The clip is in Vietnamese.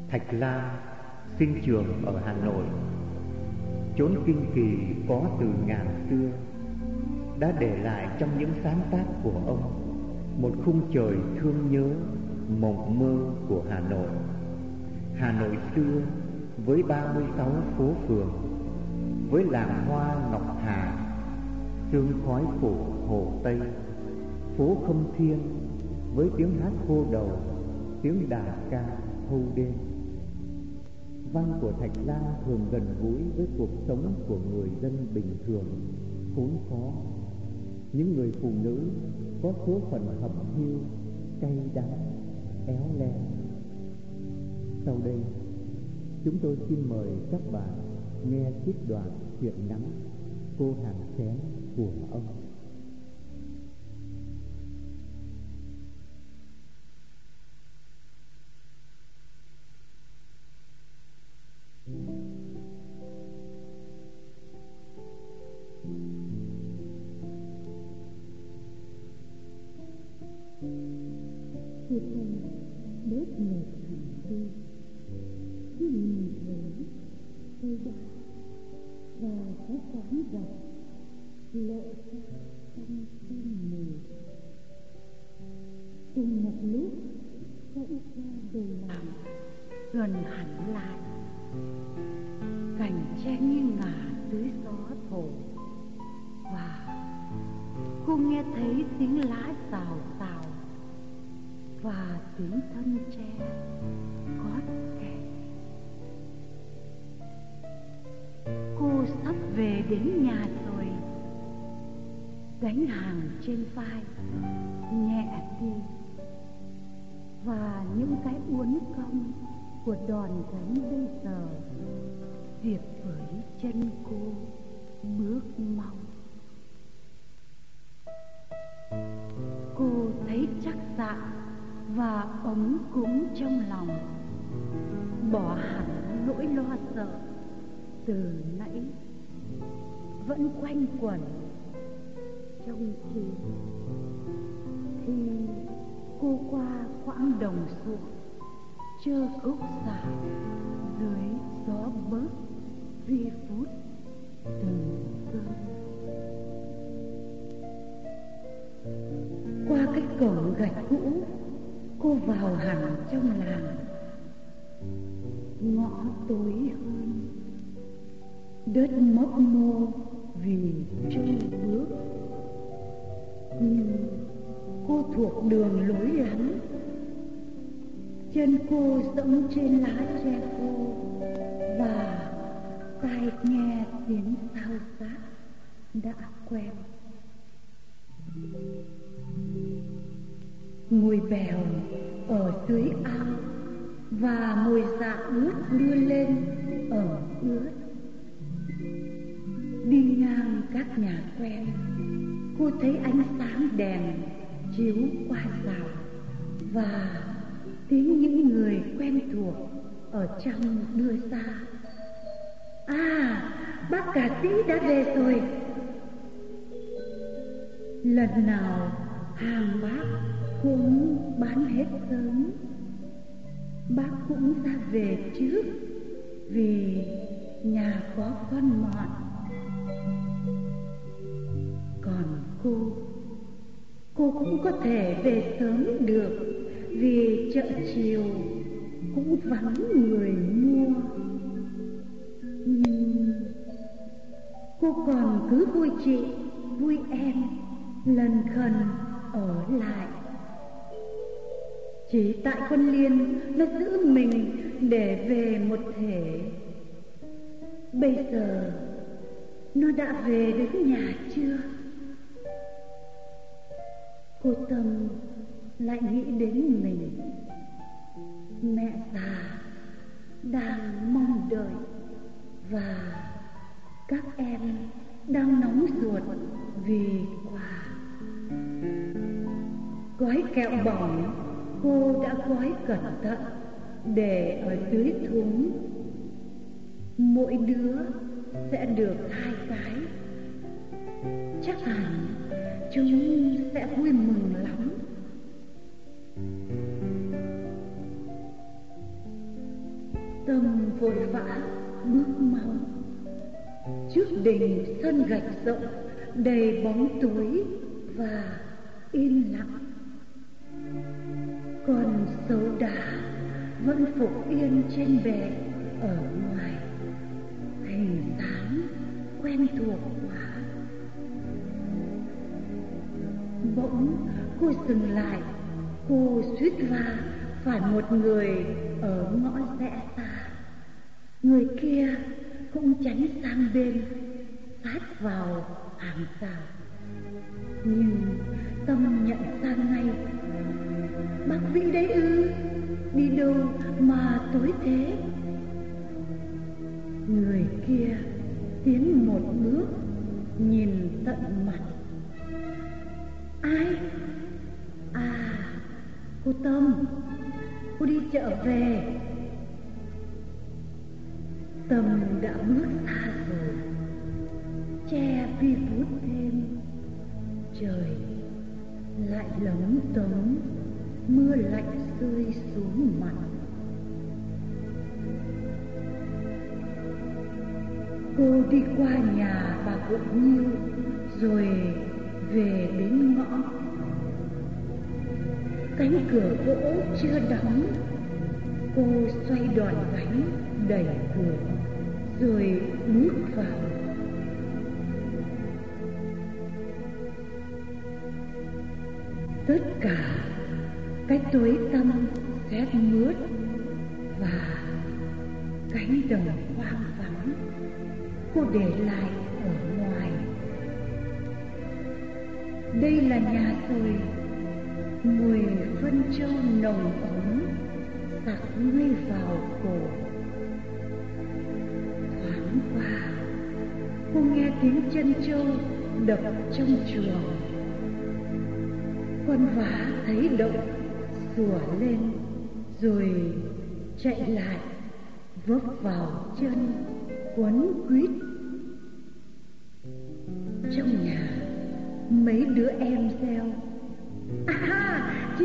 Thạch Lam sinh trưởng ở Hà Nội, chốn kinh kỳ có từ ngàn xưa, đã để lại trong những sáng tác của ông một khung trời thương nhớ, mộng mơ của Hà Nội. Hà Nội xưa với 36 phố phường, với làng hoa Ngọc Hà, sương khói phủ Hồ Tây, phố Không Thiên với tiếng hát cô đầu, tiếng đàn ca thâu đêm. Văn của Thạch Lam thường gần gũi với cuộc sống của người dân bình thường, khốn khó, những người phụ nữ có số phận hẩm hiu, cay đắng, éo le. Sau đây, chúng tôi xin mời các bạn nghe trích đoạn Chuyện Nắng, cô hàng xén của ông. Khi thân bớt mệt hẳn đi, khi nhìn thấy cây đá và có quán rộng lộ ra trong sương mù. Cùng một lúc dãy ra đồi làng gần hẳn lại, cành tre nghiêng ngả dưới gió thổi, và cô nghe thấy tiếng lá xào xào và tiếng thân tre gót kẹt. Cô sắp về đến nhà rồi. Gánh hàng trên vai nhẹ đi, và những cái uốn cong của đòn gánh bây giờ việc với chân cô bước mau. Cô thấy chắc dạ và ấm cúng trong lòng, bỏ hẳn nỗi lo sợ từ nãy vẫn quanh quẩn trong trí. Thì cô qua quãng đồng ruộng trơ gốc xả dưới gió bớt vi phút từng cơn. Qua cái cổng gạch cũ, cô vào hẳn trong làng. Ngõ tối hơn, đất mấp mô vì trôi bước, nhưng cô thuộc đường lối lắm. Chân cô dẫm trên lá tre khô, và tai nghe tiếng xao xát đã quen. Mùi bèo ở dưới ao và mùi dạ ướt đưa lên ở ướt. Đi ngang các nhà quen, cô thấy ánh sáng đèn chiếu qua rào và tiếng những người quen thuộc ở trong đưa ra. À, bác cả sĩ đã về rồi. Lần nào hàng bác cũng bán hết sớm. Bác cũng ra về trước vì nhà có con mọn. Còn cô cũng có thể về sớm được vì chợ chiều cũng vắng người mua. Nhưng cô còn cứ vui chị, vui em, lần khần ở lại. Chỉ tại con Liên nó giữ mình để về một thể. Bây giờ nó đã về đến nhà chưa? Cô Tâm lại nghĩ đến mình, mẹ già đang mong đợi, và các em đang nóng ruột vì quà. Gói kẹo bỏng cô đã gói cẩn thận để ở dưới thúng. Mỗi đứa sẽ được 2 cái. Chắc hẳn chúng sẽ vui mừng lắm. vội vã bước mau. Trước đình sân gạch rộng đầy bóng tối và yên lặng. Con sấu đá vẫn phục yên trên bệ ở ngoài, hình dáng quen thuộc quá. Bỗng cô dừng lại, cô suýt va phải một người ở ngõ rẽ xa. Người kia cũng tránh sang bên, sát vào hàng rào. Nhưng Tâm nhận ra ngay, bác Vĩ đấy ư? Đi đâu mà tối thế? Người kia tiến một bước, nhìn tận mặt. Ai? À, cô Tâm, cô đi chợ về. Tâm đã bước xa rồi, che vi vút thêm. Trời lại lấm tấm, mưa lạnh rơi xuống mặt. Cô đi qua nhà bà Vượng Nhiêu rồi về đến ngõ. Cánh cửa gỗ chưa đóng. Cô xoay đòn gánh đẩy cửa rồi bước vào. Tất cả cái tối tăm rét mướt và cánh đồng hoang vắng cô để lại ở ngoài. Đây là nhà rồi. Mùi phân trâu nồng ấm sặc ngay vào cổ. Thoáng qua cô nghe tiếng chân trâu đập trong chuồng. Con vá thấy động sủa lên rồi chạy lại, vấp vào chân quấn quýt. Trong nhà mấy đứa em reo: